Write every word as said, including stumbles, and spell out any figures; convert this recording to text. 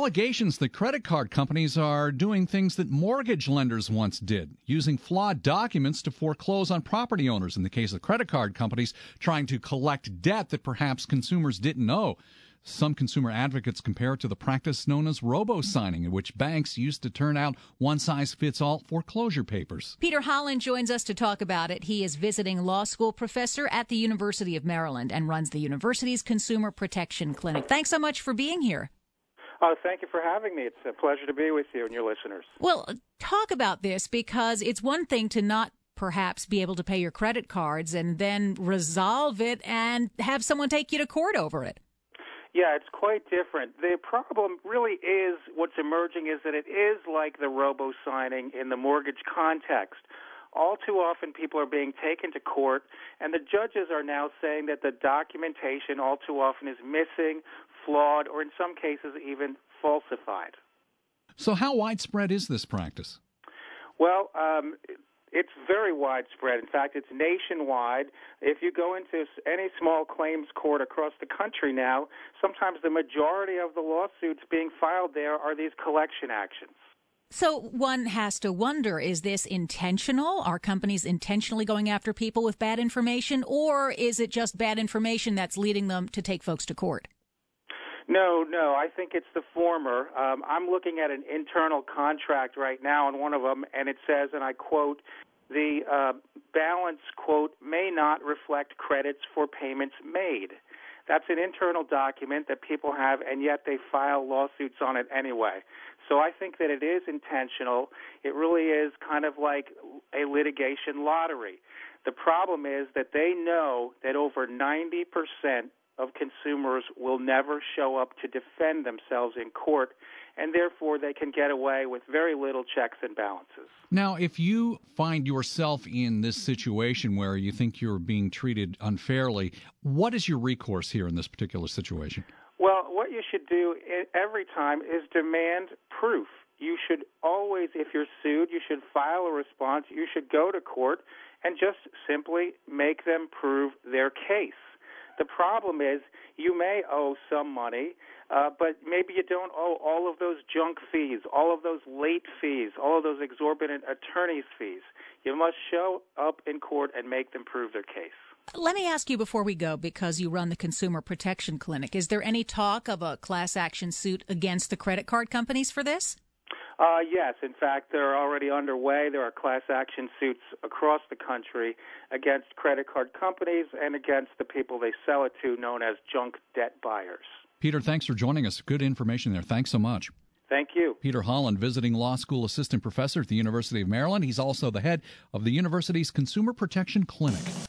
allegations that credit card companies are doing things that mortgage lenders once did, using flawed documents to foreclose on property owners. In the case of credit card companies, trying to collect debt that perhaps consumers didn't owe. Some consumer advocates compare it to the practice known as robo-signing, in which banks used to turn out one-size-fits-all foreclosure papers. Peter Holland joins us to talk about it. He is visiting law school professor at the University of Maryland and runs the university's Consumer Protection Clinic. Thanks so much for being here. Oh, thank you for having me. It's a pleasure to be with you and your listeners. Well, talk about this, because it's one thing to not perhaps be able to pay your credit cards and then resolve it and have someone take you to court over it. Yeah, it's quite different. The problem really is, what's emerging is that it is like the robo-signing in the mortgage context. All too often people are being taken to court, and the judges are now saying that the documentation all too often is missing, flawed, or in some cases even falsified. So how widespread is this practice? Well, um, it's very widespread. In fact, it's nationwide. If you go into any small claims court across the country now, sometimes the majority of the lawsuits being filed there are these collection actions. So one has to wonder, is this intentional? Are companies intentionally going after people with bad information, or is it just bad information that's leading them to take folks to court? No, no, I think it's the former. Um, I'm looking at an internal contract right now on one of them, and it says, and I quote, the uh, balance, quote, may not reflect credits for payments made. That's an internal document that people have, and yet they file lawsuits on it anyway. So I think that it is intentional. It really is kind of like a litigation lottery. The problem is that they know that over ninety percent of consumers will never show up to defend themselves in court, and therefore they can get away with very little checks and balances. Now, if you find yourself in this situation where you think you're being treated unfairly, what is your recourse here in this particular situation? Well, what you should do every time is demand proof. You should always, if you're sued, you should file a response. You should go to court and just simply make them prove their case. The problem is you may owe some money, uh, but maybe you don't owe all of those junk fees, all of those late fees, all of those exorbitant attorney's fees. You must show up in court and make them prove their case. Let me ask you before we go, because you run the Consumer Protection Clinic, is there any talk of a class action suit against the credit card companies for this? Uh, yes. In fact, they're already underway. There are class action suits across the country against credit card companies and against the people they sell it to, known as junk debt buyers. Peter, thanks for joining us. Good information there. Thanks so much. Thank you. Peter Holland, visiting law school assistant professor at the University of Maryland. He's also the head of the university's Consumer Protection Clinic.